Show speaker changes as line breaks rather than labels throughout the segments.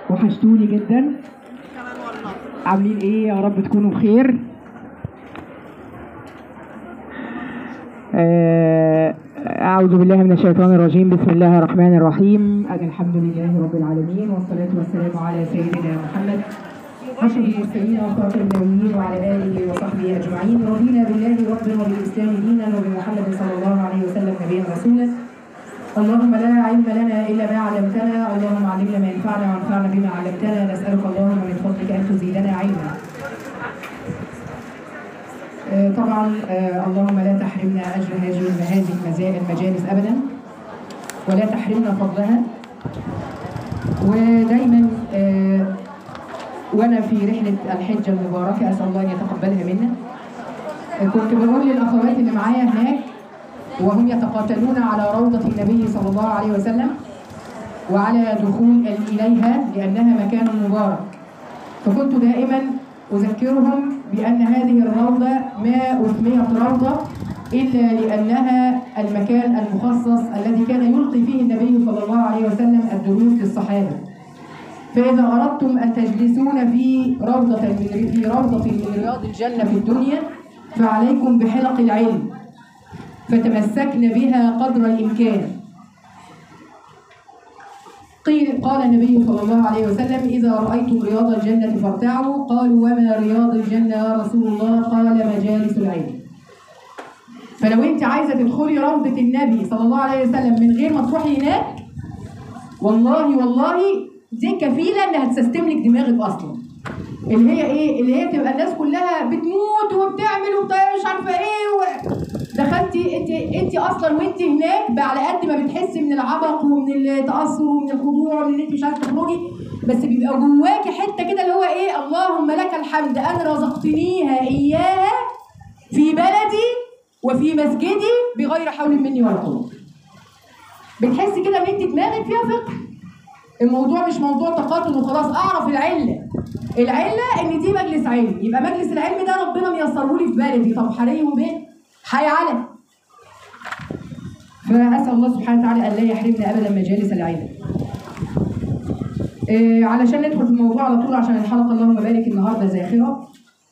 وحشتوني جدا. عاملين ايه؟ يا رب تكونوا بخير. أعوذ بالله من الشيطان الرجيم. بسم الله الرحمن الرحيم. الحمد لله رب العالمين، والصلاة والسلام على سيدنا محمد أشرف المرسلين وخاتم النبيين وعلى آله وصحبه أجمعين. رضينا بالله ربا وبالإسلام دينا وبمحمد صلى الله عليه وسلم نبيا رسولا. اللهم لا علم لنا إلا ما علمتنا، اللهم علمنا ما ينفعنا وانفعنا بما علمتنا. نسألك اللهم من فضلك أن تزيدنا علما. طبعا اللهم لا تحرمنا أجر هذه المجالس أبدا، ولا تحرمنا فضلها. ودايما وأنا في رحلة الحجة المباركة أسأل الله أن يتقبلها منا، كنت بقول للأخوات اللي معايا هناك وهم يتقاتلون على روضة النبي صلى الله عليه وسلم وعلى دخول إليها لأنها مكان مبارك، فكنت دائما أذكرهم بأن هذه الروضة ما أسميت روضة إلا لأنها المكان المخصص الذي كان يلقي فيه النبي صلى الله عليه وسلم الدروس للصحابة. فإذا أردتم أن تجلسون في روضة من رياض الجنة في الدنيا فعليكم بحلق العلم، فتمسكن بها قدر الإمكان. قال النبي صلى الله عليه وسلم: إذا رأيتم رياض الجنة فارتعوا. قالوا: وما رياض الجنة يا رسول الله؟ قال: مجالس العلم. فلو أنت عايزة تدخلي روضة النبي صلى الله عليه وسلم من غير ما تروحي هناك، والله دي كفيلة إنها تستملك دماغك أصلا. اللي هي إيه؟ اللي هي تبقى الناس كلها بتموت وبتعمل مش عارفة إيه دخلتي انت اصلا وانت هناك بقى على قد ما بتحسي من العبق ومن التاثر ومن الخضوع ومن ان انت مش عايزه تخرجي، بس بيبقى جواكي حته كده اللي هو ايه: اللهم لك الحمد ان رزقتنيها اياها في بلدي وفي مسجدي بغير حول مني ولا قوه. بتحسي كده ان انت دماغك فيها فقه. الموضوع مش موضوع تقاتل وخلاص. اعرف العله ان دي مجلس علم، يبقى مجلس العلم ده ربنا ميسره لي في بلدي. طب حري وبيت حي على. فأسأل الله سبحانه وتعالى أن لا يحرمنا أبدا مجالس العلم. علشان ندخل في الموضوع على طول عشان الحلقة اللهم بارك النهارده زاخرة.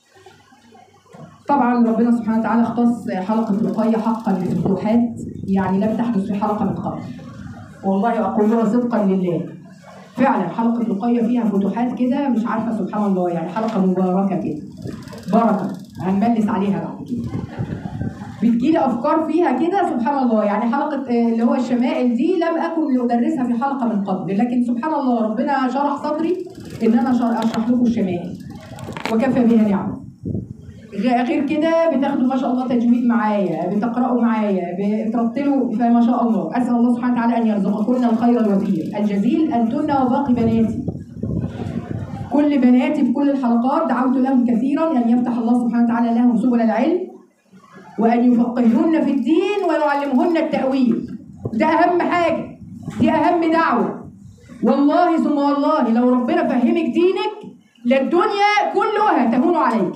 طبعا ربنا سبحانه وتعالى اختص حلقة رقية حقا بالفتوحات، يعني لم تحدث في حلقة من قبل. والله أقولها صدقا لله، فعلا حلقة رقية فيها فتوحات كده مش عارفة، سبحان الله، يعني حلقة مباركة كده، بركة هنملس عليها بعد كده. بتجيلي افكار فيها كده سبحان الله. يعني حلقه اللي هو الشمائل دي لم اكن لادرسها في حلقه من قبل، لكن سبحان الله ربنا شرح صدري ان انا اشرح لكم الشمائل وكفى بها نعمه. غير كده بتاخدوا ما شاء الله تجويد معايا، بتقراوا معايا، بترتلوا، فما شاء الله. اسال الله سبحانه وتعالى ان يرزقكن الخير الوفير الجزيل انتن وباقي بناتي. كل بناتي في كل الحلقات دعوت لهم كثيرا ان يفتح الله سبحانه وتعالى لهم سبل العلم وأن يفقههن في الدين ويعلمهن التأويل. ده أهم حاجة، دي أهم دعوة. والله ثم والله لو ربنا فهمك دينك للدنيا كلها تهون عليك.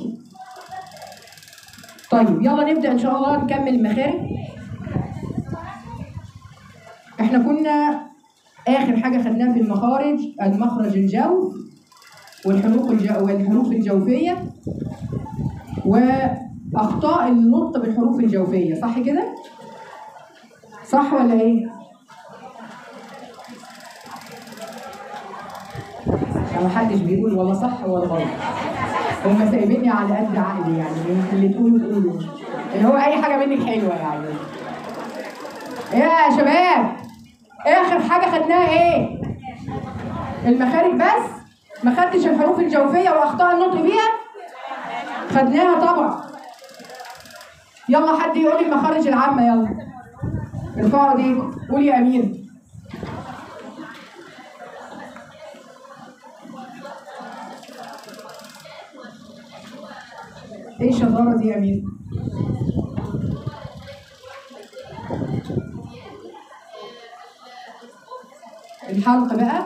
طيب يلا نبدأ إن شاء الله نكمل المخارج. إحنا كنا آخر حاجة خدناها في المخارج المخرج الجوف والحروف الجوفية وأخطاء النطق بالحروف الجوفية، صح كده؟ صح ولا إيه؟ ما حدش بيقول ولا صح ولا غلط. هم سايبيني على قد عقلي، يعني اللي تقولوا اللي هو أي حاجة منك حلوة يعني. إيه يا شباب؟ آخر حاجة خدناها إيه؟ المخارج بس؟ ما خدتش الحروف الجوفية وأخطاء النطق بيها؟ خدناها طبعا. يلا حد يقول لي المخارج العامة، يلا ارفعوا ايديكم. قول يا أمير. ايه الشطارة دي يا أمير؟ الحلقة بقى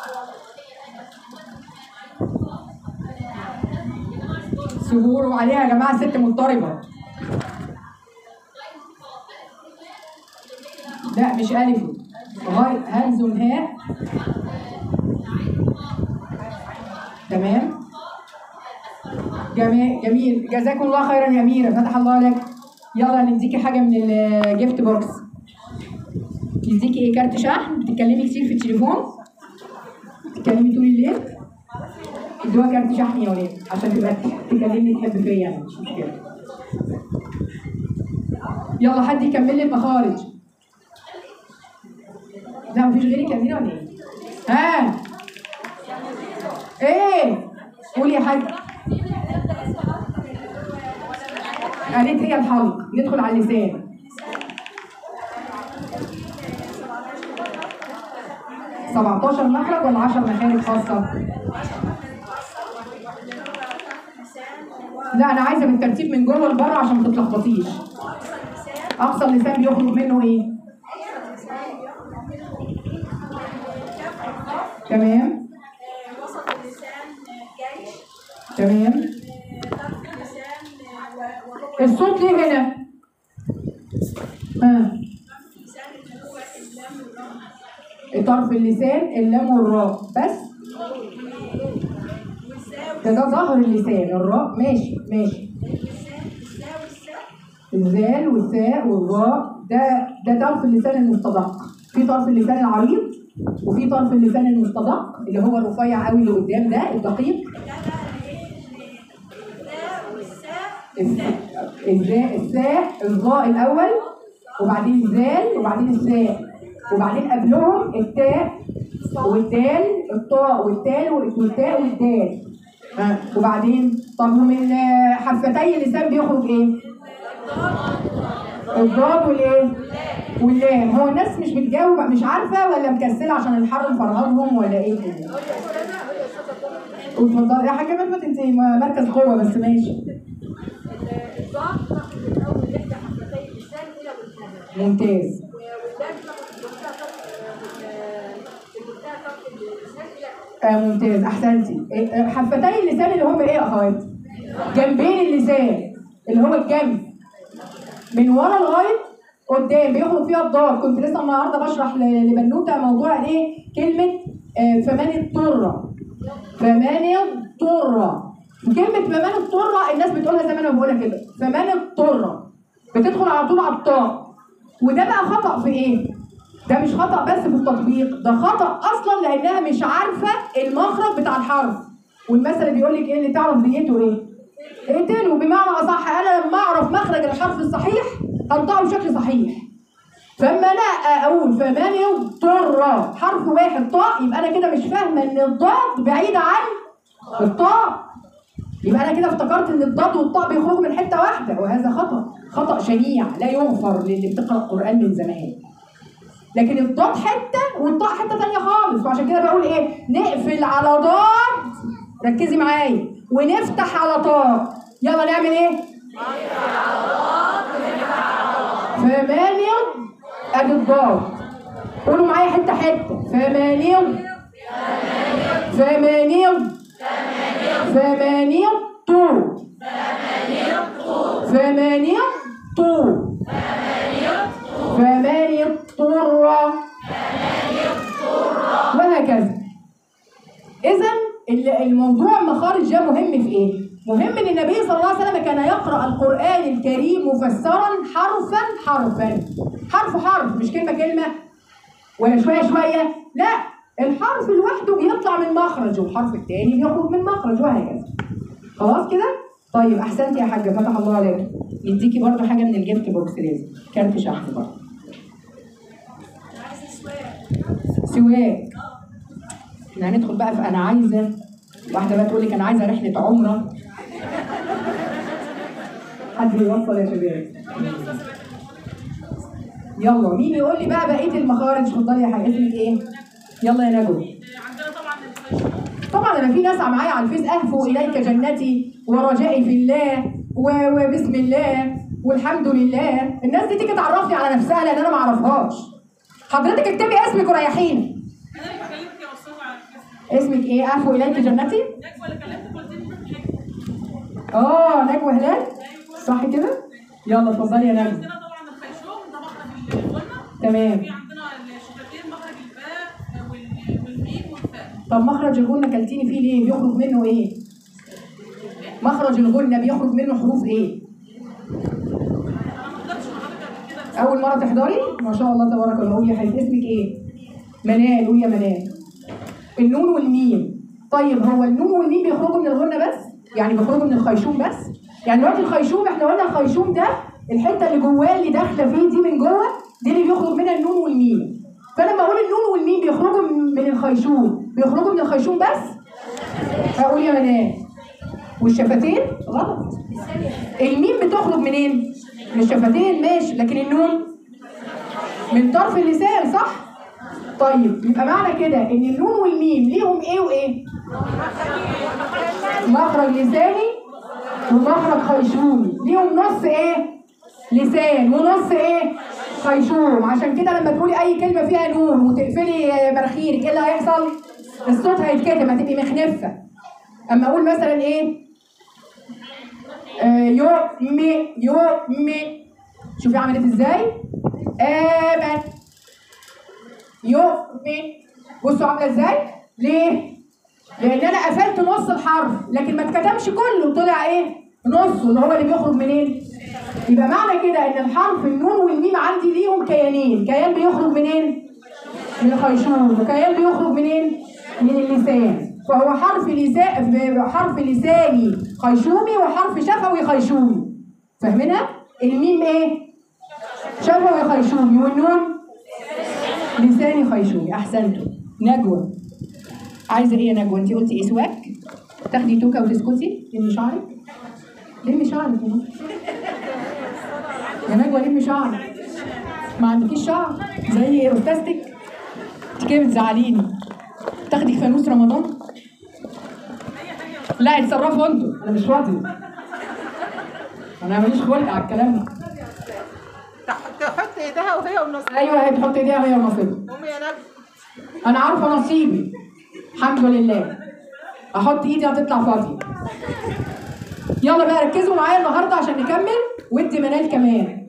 سهور وعليها يا جماعة ست مضطربة. لا مش ألف، همز هاء تمام. جميل، جزاكم الله خيرا يا أميرة، فتح الله لك. يلا نديكي حاجة من الجيفت بوكس. نديكي إيه؟ كارت شحن. بتتكلمي كتير في التليفون؟ بتتكلمي طول الليل؟ ادوها كارت شحن يا ولاد عشان تبقى تكلمني تحب فيا يعني، مش مشكلة. يلا حد يكمل لي المخارج. لا مفيش غيرك يا أميرة ولا إيه؟ ها؟ إيه؟ قولي يا حاج. قالت هي الحلق. ندخل على اللسان. « 17 مخرج ولا 10 مخارج خاصة؟ لا أنا عايزة بالترتيب من جوه لبره عشان ما تتلخبطيش. أقصى اللسان بيخرج منه إيه؟ تمام.
وسط اللسان جيش.
تمام. الصوت ليه هنا؟ طرف اللسان اللام والراء بس. ده ظهر اللسان. الراء ماشي. الزال والساء والراء ده طرف اللسان المستدق. في طرف اللسان العريض وفي طرف اللسان المستدق اللي هو الرفيع قوي اللي قدام ده الدقيق. الساء الظاء الاول وبعدين الزال وبعدين الساء وبعدين قبلهم التاء والدال، الطاء والتاء والدال. وبعدين طب من حفتي اللسان بيخرج ايه؟ الضاد والايه؟ واللام. هو الناس مش بتجاوب، مش عارفه ولا مكسله عشان الحر مفرهدهم ولا ايه؟ اتفضلي يا حاجه ملفت، انت مركز قوه بس ماشي. ممتاز. ممتاز احسنتي. حفتي اللسان اللي هم ايه يا اخوات؟ جنبين اللسان اللي هو الجنب من ورا لغايه قدام بيخرج فيها الضاد. كنت لسه النهارده بشرح لبنوته موضوع ايه؟ كلمه فمان الطره. فمان الطره. كلمه فمان الطره الناس بتقولها زي ما انا بقولها كده، فمان الطره بتدخل على طول على الطاء. وده بقى خطأ في ايه؟ ده مش خطأ بس في التطبيق، ده خطأ اصلا لانها مش عارفه المخرج بتاع الحرف. والمثل بيقول لك ايه اللي تعرف ديته ايه؟ اقتله. بمعنى اصح انا لما اعرف مخرج الحرف الصحيح انطقه بشكل صحيح. فاما انا اقول فمان يضطر حرف واحد طاء يبقى انا كده مش فاهمه ان الضاد بعيده عن الطاء. يبقى انا كده افتكرت ان الضاد والطاء بيخرجوا من حته واحده، وهذا خطأ شنيع لا يغفر للي بتقرأ القرآن من زمان. لكن الضاد حته والطاء حته ثانيه خالص. وعشان كده بقول ايه؟ نقفل على ضاد، ركزي معايا، ونفتح على طاء. يلا نعمل ايه؟ نفتح على ضاد ونفتح على طاء. فمانيض ادي الضاد. قولوا معايا حته. فمانيض طو. فمانيض طرة. وهكذا. إذا الموضوع مخارج ده مهم في إيه؟ مهم إن النبي صلى الله عليه وسلم كان يقرأ القرآن الكريم مفسرا حرفا. حرف مش كلمة ولا شوية. لا، الحرف لوحده بيطلع من مخرج والحرف الثاني بيخرج من مخرج وهكذا. خلاص كده؟ طيب احسنتي يا حاجه، فتح الله عليك. يديكي برضه حاجه من الجيفت بوكس، لازم كارت شحن برضه. سواك. احنا هندخل بقى في انا عايزه. واحده بقى تقول لك انا عايزه رحله عمره. حد يوصل يا شباب. يلا مين يقول لي بقى بقيه المخارج؟ اتفضلي يا حاجه. اسمك ايه؟ يلا يا نجوى. طبعا انا في ناس معايا على الفيس اهفو اليك جنتي ورجائي في الله وبسم الله والحمد لله. الناس دي تيجي تعرفني على نفسها لان انا ما اعرفهاش. حضرتك اكتبي اسمك وريحيني.
انا اللي كلمتك يا استاذه على الفيس.
اسمك ايه؟ اهفو اليك جنتي؟
نجوى اللي كلمتك قلت لي
نجوى هلال؟ صح كده؟ يلا اتفضلي يا نجوى.
عندنا طبعا الخيشوم ده مخرج الغنه.
تمام.
في عندنا الشفتين مخرج الباء والميم والفاء.
طب مخرج الغنة كلتيني فيه ليه؟ بيخرج منه ايه؟ مخرج الغنة بيخرج منه حروف ايه؟ أول مرة تحضري؟ ما شاء الله تبارك الله. قولي يا حبيبتي اسمك ايه؟ منال. قولي يا منال. النون والميم. طيب هو النون والميم بيخرجوا من الغنة بس؟ يعني بيخرجوا من الخيشوم بس؟ يعني دلوقتي الخيشوم احنا قلنا الخيشوم ده الحتة اللي جواه اللي داخلة فيه دي من جوه دي اللي بيخرج منها النون والميم. فلما اقول النون والميم بيخرجوا من الخيشوم، بيخرجوا من الخيشوم بس؟ هقول يا منال. والشفتين؟ غلط. الميم بتخرج منين؟ من الشفتين ماشي، لكن النون من طرف اللسان صح؟ طيب يبقى معنى كده ان النون والميم ليهم ايه وايه؟ مخرج لساني ومخرج خيشومي، ليهم نص ايه؟ لسان ونص ايه؟ خيشوم. عشان كده لما تقولي اي كلمه فيها نون وتقفلي مناخيرك ايه اللي هيحصل؟ الصوت هيتكتم، هتبقي مخنفه. اما اقول مثلا ايه؟ يو مي. شوفي عملت ازاي؟ آمن يو مي. بصوا عامله ازاي؟ ليه؟ لان انا قفلت نص الحرف لكن ما اتكتمش كله، طلع ايه؟ نصه اللي هو اللي بيخرج منين؟ يبقى معنى كده ان الحرف النون والميم عندي ليهم كيانين، كيان بيخرج منين؟ من الخيشوم، وكيان بيخرج منين؟ من اللسان. فهو حرف لساني خيشومي وحرف شفوي خيشومي. فاهمينها؟ الميم ايه؟ شفوي خيشومي، والنون لساني خيشومي. احسنتوا. نجوى عايزه ايه يا نجوى؟ انت قلتي ايه؟ سواك؟ تاخدي توكه وتسكتي؟ لمي شعرك؟ لمي شعرك يا نجوى، لمي شعرك. ما عندكيش شعر زي استاذتك؟ انت كده بتزعليني. تاخدي فانوس رمضان؟ لا اتصرفوا انتوا، انا مش راضي. انا ماليش خلق على الكلام ده.
تحط ايدها وهي ونصيبها.
ايوه هي تحط ايديها وهي ونصيبها.
قومي يا نجم.
انا عارفه نصيبي الحمد لله. احط ايدي هتطلع فاضيه. يلا بقى ركزوا معايا النهارده عشان نكمل، وادي منال كمان.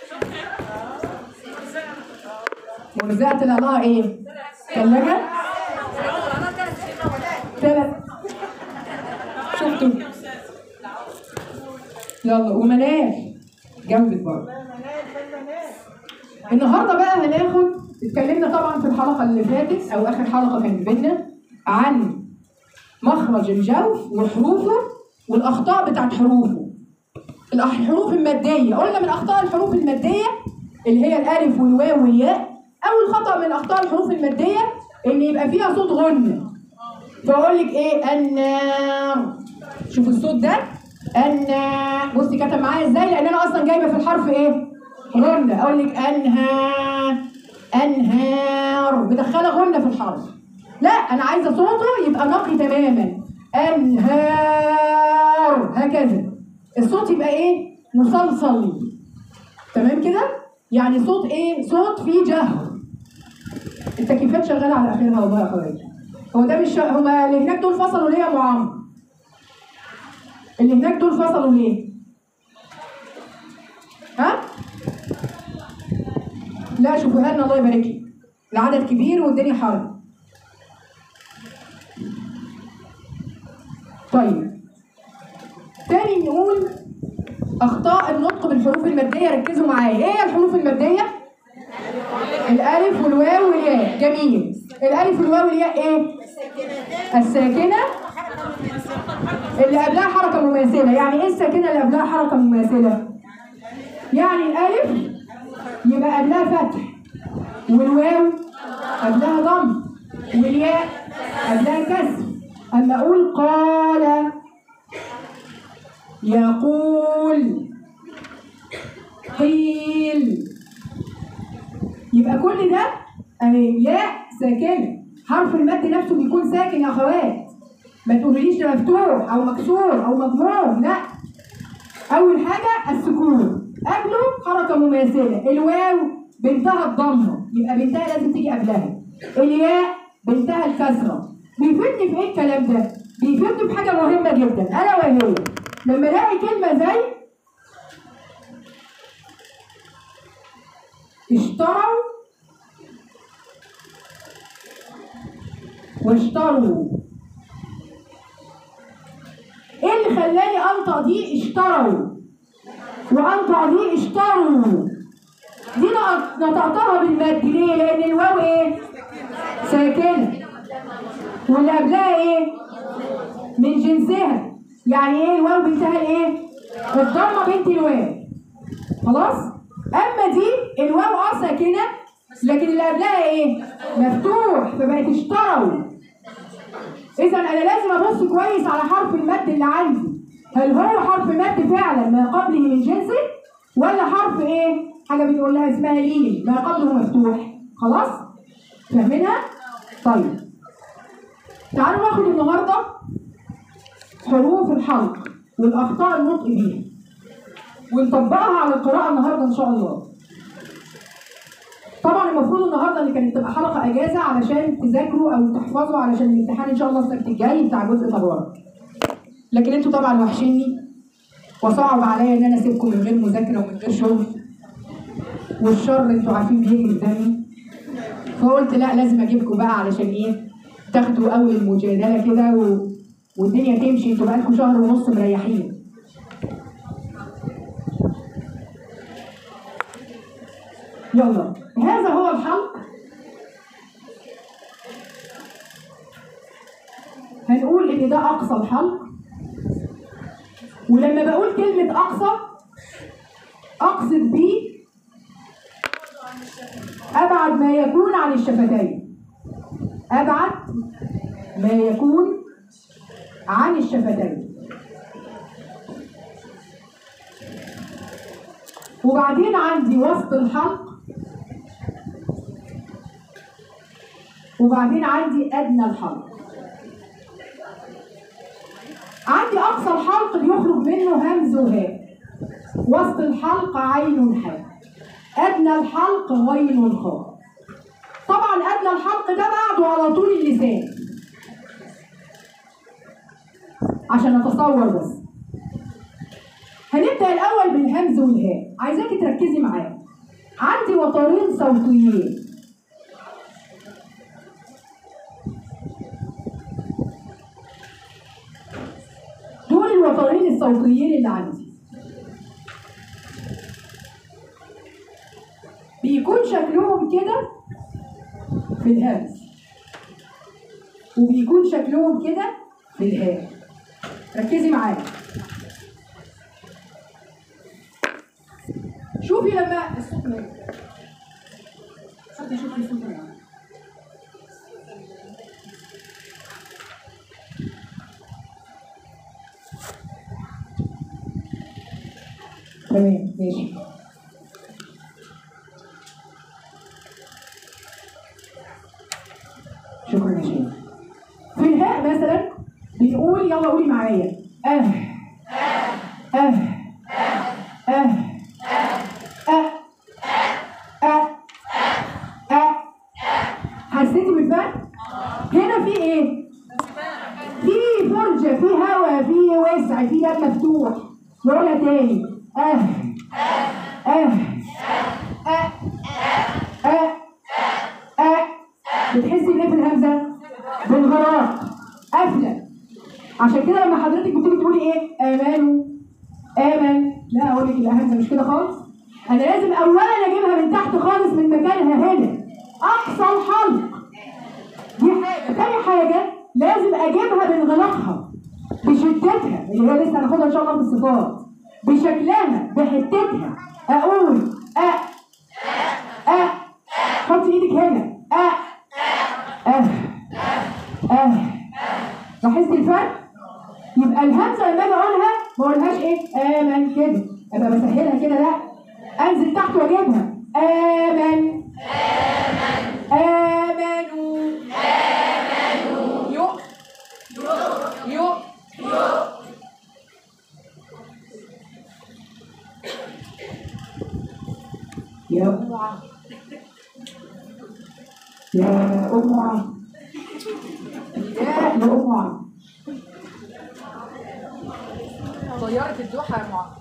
مرزقه طلع لها ايه؟ ثلاجه؟ شفتوا؟ يلا ومنال جنبك برضه. النهارده بقى هناخد، اتكلمنا طبعا في الحلقه اللي فاتت او اخر حلقه كانت بينا عن مخرج الجوف وحروفه والاخطاء بتاعت حروفه. الحروف الماديه، قلنا من اخطاء الحروف الماديه اللي هي الالف والواو والياء. اول خطا من اخطاء الحروف الماديه ان يبقى فيها صوت غنه. فاقول لك ايه؟ النار. شوفوا الصوت ده، النار. بصي كتب معايا ازاي؟ لان انا اصلا جايبه في الحرف ايه؟ غنه. اقول لك انهار، مدخله غنه في الحرف. لا انا عايزه صوته يبقى نقي تماما. انهار، هكذا الصوت يبقى ايه؟ مسلسل. تمام كده؟ يعني صوت ايه؟ صوت فيه جهر. التكييفات شغاله على اخرها والله يا حبايبي. هو ده مش هما اللي هناك دول فصلوا ليه يا ابو عمرو؟ اللي هناك دول فصلوا ليه؟ ها؟ لا شوفوها لنا الله يبارك لك. العدد كبير والدنيا حر. طيب تاني نقول اخطاء النطق بالحروف الماديه. ركزوا معايا. ايه هي الحروف الماديه؟ الالف والواو والياء. جميل. الالف والواو والياء ايه؟ الساكنه اللي قبلها حركه مماثله. يعني ايه الساكنه اللي قبلها حركه مماثله؟ يعني الالف يبقى قبلها فتح، والواو قبلها ضم، والياء قبلها كسر. اما اقول قال، يقول، قيل، يبقى كل ده اهي ياء ساكنه. حرف المد نفسه بيكون ساكن يا اخوات. ما تقوليش ده مفتوح او مكسور او مضموم، لا. اول حاجه السكون، قبله حركه مماثله. الواو بنتها الضمه، يبقى بنتها لازم تيجي قبلها. الياء بنتها الكسره. بيفيدني في ايه الكلام ده؟ بيفيدني بحاجه مهمه جدا، الا وهي لما الاقي كلمه زي اشتروا واشتروا. ايه اللي خلاني انطق دي اشتروا وانطق دي اشتروا؟ دي نطقتها بالمد. ليه؟ لان الواو ايه؟ ساكنه، واللي قبلها ايه؟ من جنسها. يعني ايه الواو بنتها الايه؟ الضمه بنت الواو. خلاص؟ اما دي الواو ساكنه لكن اللي قبلها ايه؟ مفتوح، فبقت اشتروا. اذا انا لازم ابص كويس على حرف المد اللي عندي، هل هو حرف مد فعلا ما قبله من جنسه ولا حرف ايه؟ حاجه بنقول لها اسمها لين ما قبله مفتوح. خلاص؟ فاهمينها؟ طيب تعالوا ناخد النهارده حروف الحلق والاخطاء النطق بيها ونطبقها على القراءه النهارده ان شاء الله. طبعا المفروض النهارده اللي كانت تبقى حلقه اجازه علشان تذاكروا او تحفظوا علشان الامتحان ان شاء الله السبت الجاي بتاع جزء تبارك. لكن انتوا طبعا وحشيني وصعب عليا ان انا اسيبكم من غير مذاكره ومن غير شغل، والشر انتوا عارفين بيجري قدامي، فقلت لا لازم اجيبكم بقى علشان ايه؟ تاخدوا اول المجادله كده والدنيا تمشي. انتوا بقالكم شهر ونص مريحين. يلا، هذا هو الحلق. هنقول ان ده اقصى الحلق، ولما بقول كلمه اقصى اقصد بيه ابعد ما يكون عن الشفتين. ابعد ما يكون عن الشفتين. وبعدين عندي وسط الحلق، وبعدين عندي ادنى الحلق. عندي اقصى الحلق بيخرج منه همز وهاء، وسط الحلق عين حاء، ادنى الحلق غين خاء. طبعا ادنى الحلق ده بعده على طول اللسان عشان نتصور بس. هنبدا الاول بالهمز والهاء. عايزاكي تركزي معايا. عندي وترين صوتيين، دول الوترين الصوتيين اللي عندي. بيكون شكلهم كده في الهمز وبيكون شكلهم كده في الهاء. ركزي معايا. شوفي لما الصوت نازل، شوفي الصوت نازل. تمام ماشي. شكرا يا شيخ. في الهاء مثلا بنقول، يلا قولي معايا، حسيتي بالفرق؟ هنا في ايه؟ في فرجة، في هواء، في وسع، في باب مفتوح. نقولها تاني. بتحسي بايه في الهمزة؟ بالغراق، قافلة. عشان كده لما حضرتك بتيجي تقولي ايه؟ آمنوا، آمن، لا اقول لك الهمزة مش كده خالص. انا لازم اولا اجيبها من تحت خالص من مكانها هنا، اقصى الحلق. دي حاجة. تاني حاجة لازم اجيبها بانغلاقها بشدتها اللي هي لسه هناخدها ان شاء الله في الصفات، بشكلها بحتتها. اقول حطي ايدك هنا. لاحظتي الفرق؟ يبقى الهمزه لما اجي اقولها ما اقولهاش ايه؟ امن كده، ابقى بسهلها كده، لا انزل تحت واجيبها. امن، امنوا، يؤ، يا أمعة، يا أمعة، يا أمعة. طيارة الدوحة يا معاذ.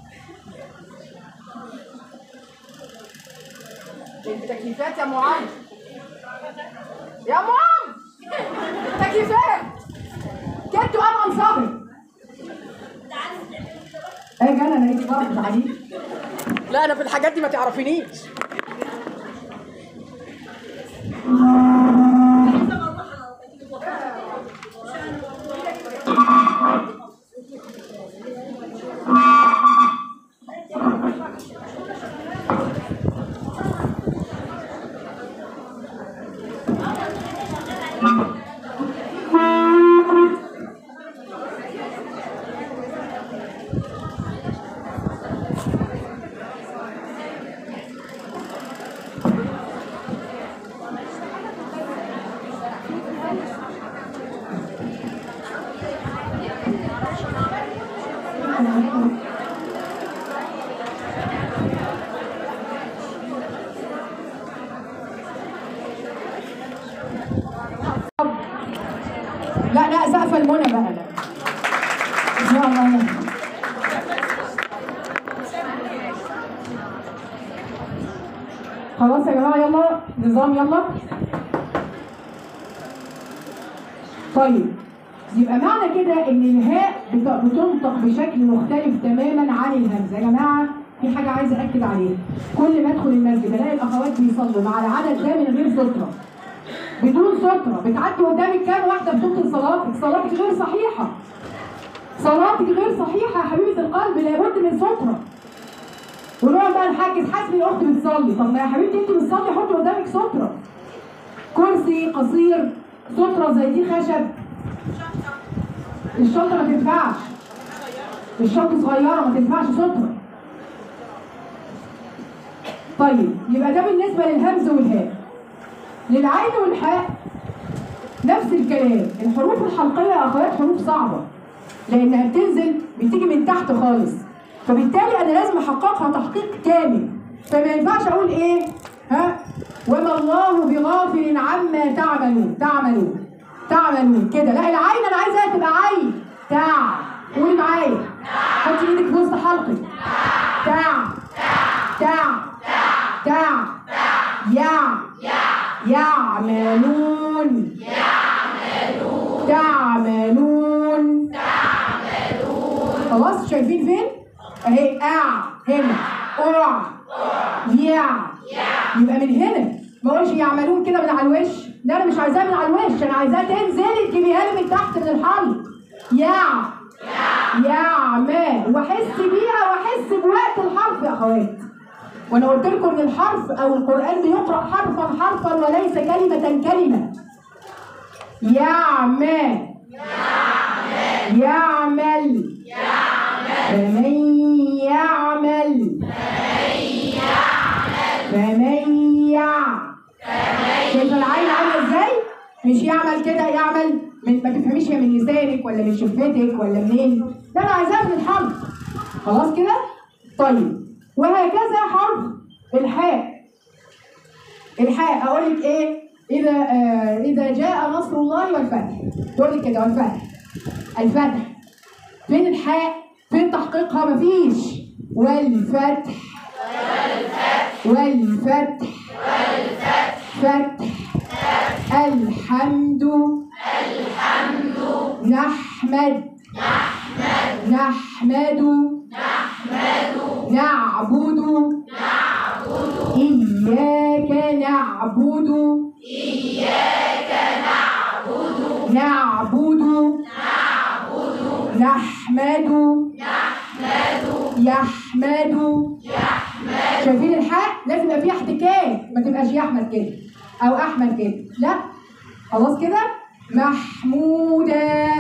التكييفات يا معاذ، يا معاذ. تكييفات. كنت انا صابر. ايه جانا انا ليك برضه عليك. لا انا في الحاجات دي ما تعرفينيش. لا سقف المنى بقى. لا ان شاء الله. خلاص يا جماعه يلا نظام يلا. طيب يبقى معنى كده ان الهاء بتنطق بشكل مختلف تماما عن الهمزه. يا جماعه في حاجه عايزه اكد عليها، كل ما ادخل المسجد الاقي الاخوات بيصلوا مع العدد ده من غير ستره، بدون ستره. بتعدي قدامك كام واحده بتبطل صلاتك، صلاتك غير صحيحه، صلاتك غير صحيحه يا حبيبه القلب، لابد من ستره. ونقعد بقى نحجز حسبي الاخت بتصلي، طب ما يا حبيبتي انت بتصلي حطي قدامك ستره، كرسي قصير، ستره زي دي خشب. الشنطه ما تنفعش، الشنطه صغيره ما تنفعش ستره. طيب يبقى ده بالنسبه للهمز والهاء. للعين والحاء نفس الكلام. الحروف الحلقيه يا اخوات حروف صعبه لانها بتيجي من تحت خالص، فبالتالي انا لازم احققها تحقيق كامل. فما ينفعش اقول ايه وما الله بغافل عما تعملون كده. لا العين انا عايزاها تبقى عين قولي معايا، حطي ايدك في وسط حلقك. يعملون خلاص شايفين فين؟ اهي هنا يبقى من هنا ما اقولش يعملون كده من على الوش، لا انا مش عايزاها من على الوش، انا عايزاها تنزلي تجيبيها لي من تحت من الحلق. يعمل واحس بيها واحس بوقت الحرف يا اخوات. وانا قلت لكم ان الحرف او القران بيقرا حرفا وليس كلمه. يعمل شايفه العين عامله ازاي؟ مش يعمل كده، يعمل ما تفهميش هي من لسانك ولا من شفتك ولا منين، لا انا عايزاها من الحرف. خلاص كده؟ طيب وهكذا حرف الحاء اقول لك ايه؟ اذا جاء نصر الله والفتح، تقول لك كده والفتح. فين الحاء؟ فين تحقيقها؟ مفيش. والفتح فتح. الحمد نحمد نعبد إياك نعبد نحمد يحمد. شايفين الحاء؟ لازم يبقى فيها احتكاك، ما تبقاش يحمد كده او احمد كده، لا. خلاص كده؟ محمودة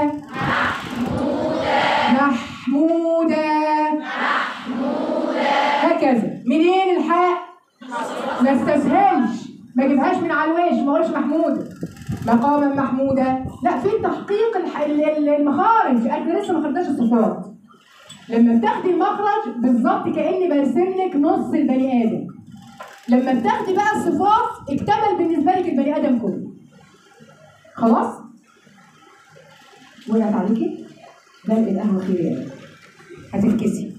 هكذا. منين الحاء؟ ما استسهلش، ما اجيبهاش من على الوش، ما اقولش محمودة مقاما محمودة، لا. فين تحقيق المخارج؟ احنا لسه ما خدناش الصفات. لما بتاخدي المخرج بالظبط كاني برسم لك نص البني ادم، لما بتاخدي بقى الصفات اكتمل بالنسبه لك البني ادم كله. خلاص؟ وقعت عليكي؟ ده القهوه خير يا هتفكسي.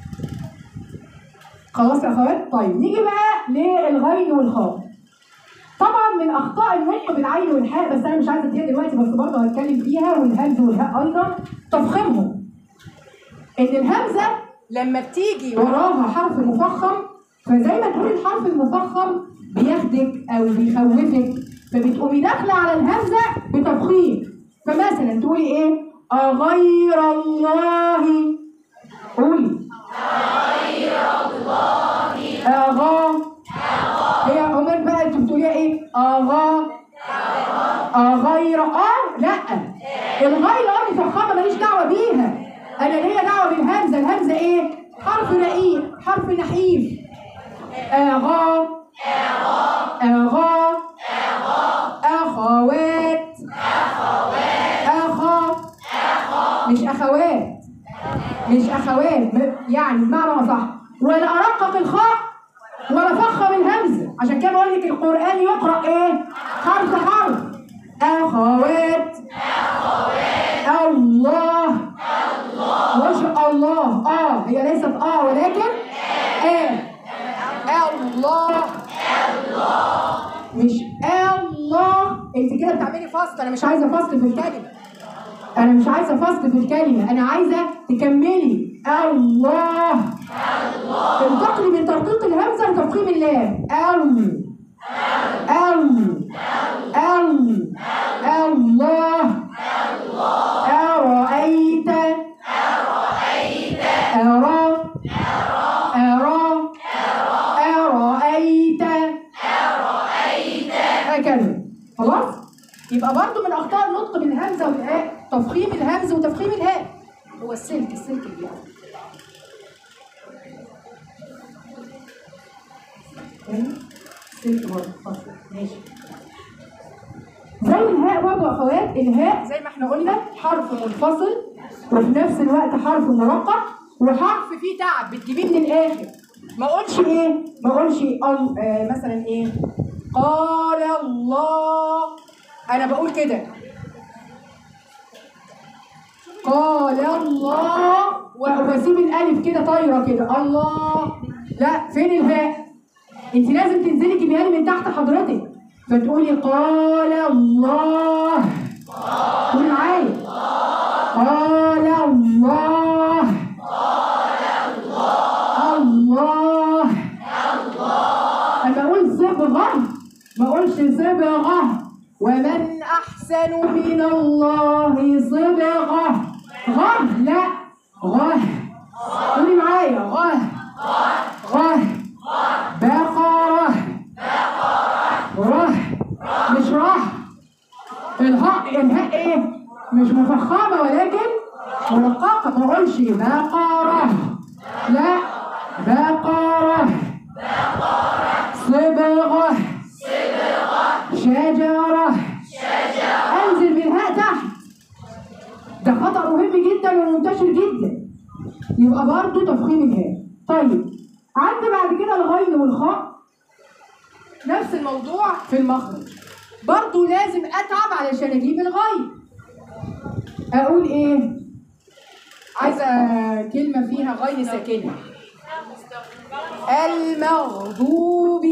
خلاص يا اخوات؟ طيب نيجي بقى للغين والخاء. طبعا من اخطاء النطق بالعين والحاء، بس انا مش عايزه اديها دلوقتي، بس برضه هتكلم فيها، والهمز والهاء ايضا تفخيمهم. ان الهمزه لما بتيجي وراها حرف مفخم، فزي ما تقول الحرف المفخم بياخدك او بيخوفك، فبتقومي داخله على الهمزه بتفخيم. فمثلا تقولي ايه؟ اغير الله، قولي اغير الله، اغا، هي عمر بقى انت بتقوليها ايه؟ اغا، اغير، لا، الغير مفخمه ماليش دعوه بيها، انا ليا دعوه بالهمزه. الهمزه ايه؟ حرف رقيق، حرف نحيف. اغا، اغا، اخوات، اخا، مش اخوات، مش اخوات، يعني بمعنى صح. ولا ارقق الخاء ولا فخم الهمزه، عشان كده بقول لك القران يقرا ايه؟ حرف حرف. اخوات، الله، مش الله، هي ليست ولكن الله، مش الله. انت كده بتعملي فصل، انا مش عايزه فصل في الكلمه، انا مش عايزه فصل في الكلمه، انا عايزه تكملي الله. انتقلي من ترقيق الهمزه لتفخيم اللام. الله، أرأيت، أرأيت، هكذا. خلاص؟ يبقى برضو من أخطاء النطق بالهمزة والهاء تفخيم الهمز وتفخيم الهاء. هو السلك اللي السلك برضه ماشي. زي الهاء برضه يا اخوات، الهاء زي ما احنا قلنا حرف منفصل وفي نفس الوقت حرف مرقق وحرف فيه تعب بتجيبيه من الاخر. ما اقولش ايه؟ ما اقولش مثلا ايه؟ قال الله، انا بقول كده قال الله واسيب الالف كده طايره كده الله، لا، فين الهاء؟ انت لازم تنزلي تجيبيها لي من تحت حضرتك، فتقولي قال الله، قولي معايا قال الله، الله، انا اقول صبغه، ما اقولش صبغه، ومن احسن من الله صبغه، لا، قولي معايا بقرة، مش الهاء ايه؟ مش مفخمة ولكن مرققة، ما اقولش بقرة، لا، بقرة، صبغة، شجرة، انزل بالهاء تحت، ده خطأ مهم جدا ومنتشر جدا، يبقى برضه تفخيم الهاء. طيب عندي بعد كده الغين والخاء نفس الموضوع في المخرج، برضه لازم اتعب علشان اجيب الغين. اقول ايه؟ عايزه كلمه فيها غين ساكنه. المغضوب،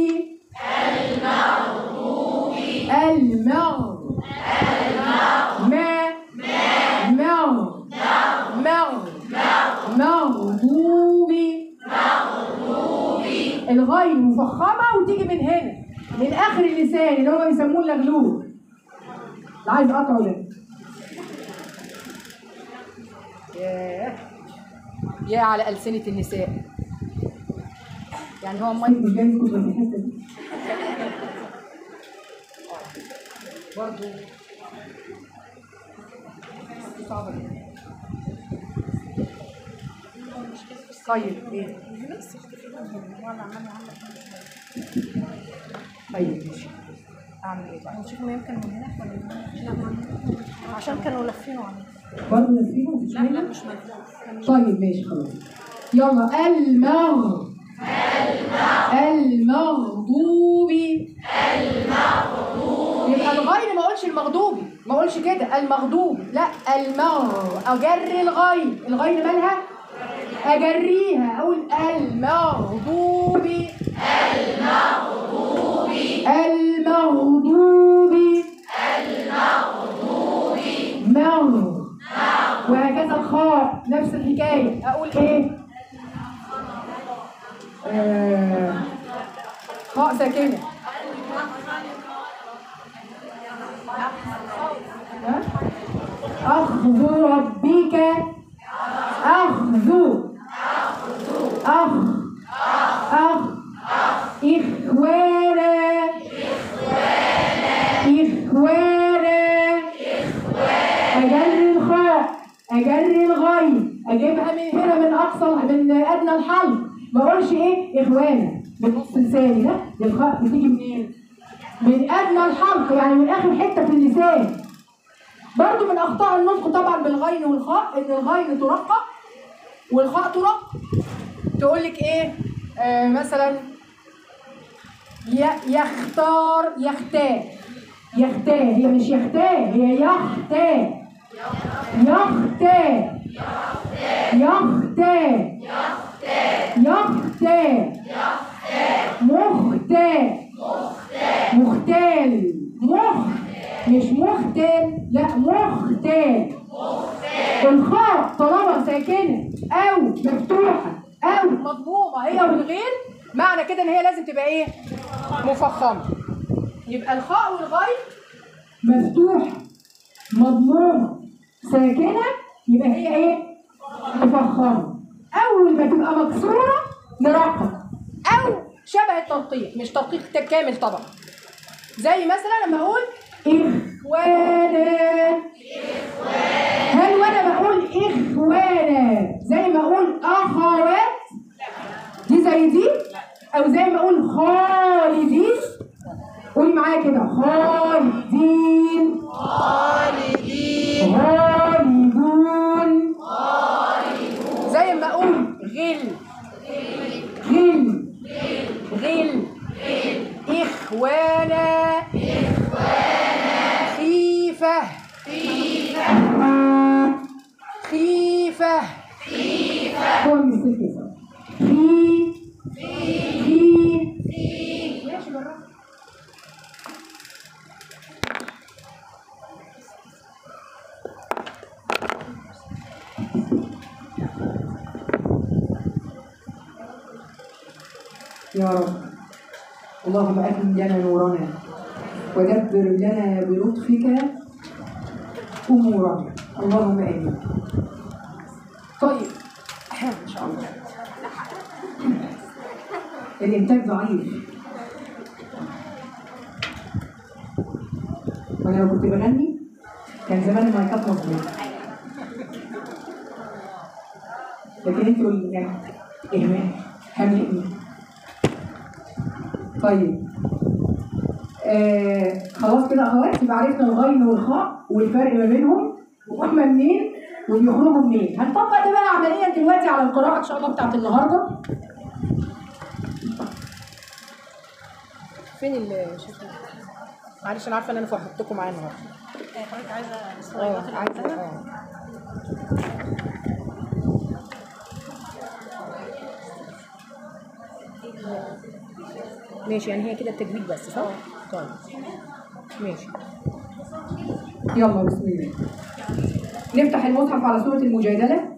مغضوب، الغين مفخمه وتيجي من هنا من اخر اللسان اللي هم بيسموه اللغلوب. لا عايز اقطعه ده. يا على ألسنة النساء، يعني هو مايك مش جاي يسكت في الحته دي برضه صعبه جدا. طيب ايه؟ طيب ماشي، اعمل ايه بقى؟
نشوف ما يمكن من هنا ولا من هنا؟ عشان كانوا لافينه عليه.
برضه لافينه مفيش
لا مش ملفوف.
طيب ماشي خلاص. يلا المغضوب، يبقى الغين ما اقولش المغضوب، ما اقولش كده المغضوب، لا، اجري الغين مالها؟ اجريها، اقول المغضوب، المغضوب وهكذا الخاء نفس الحكاية. أقول إيه؟ خاء ساكنة. أخذ ربك أخذ إخوانا أجر الخاء أجر الغين أجيبها من هنا من أقصى من أدنى الحلق. ما أقولش إيه إخوانا بالنص لساني. لا دي الخاء بتيجي منين؟ من أدنى الحلق يعني من آخر حتة في اللسان. برضو من أخطاء النطق طبعا بالغين والخاء إن الغين ترقق والخاء ترقق. تقول لك إيه؟ مثلا يختار يختار هي مش يختار هي يختار مختال مش مختال لا مختال. الخاء طالما ساكنه او مفتوحه او مضمومه هي والغين معنى كده ان هي لازم تبقى ايه؟ مفخمه. يبقى الخاء والغين مفتوحه مضمومه ساكنه يبقى هي ايه؟ مفخمه. اول ما تبقى مكسوره نرقق او شبه الترقيق مش ترقيق كامل طبعا. زي مثلا لما اقول اخوانا هل وانا بقول اخوانا زي ما اقول اخوات دي زي دي او زي ما اقول خالدين؟ قولي معايا كده خالدين خالدون زي ما اقول غل إخوانا خيفة هو المثل كده ماشي بالراحة. يا رب اللهم أتم لنا نورنا ودبر لنا بلطفك أمورنا اللهم آمين. طيب إن شاء الله الإنتاج ضعيف. وأنا لو كنت بغني كان زمان المايكات مظبوطة لكن انتوا يعني إهمال هملئني. طيب خلاص كده اخوات يبقى عرفنا الغين والخاء والفرق ما بينهم وهم منين وبيخرجوا منين. هنطبق ده بقى عمليا دلوقتي على القراءه ان شاء الله بتاعت النهارده. فين شوفوا معلش انا عارفه ان انا فرحتكم معايا النهارده.
حضرتك عايزه
ماشي يعني هي كده التجويد بس صح؟ طيب ماشي يلا بسم الله. نفتح المصحف على سورة المجادلة.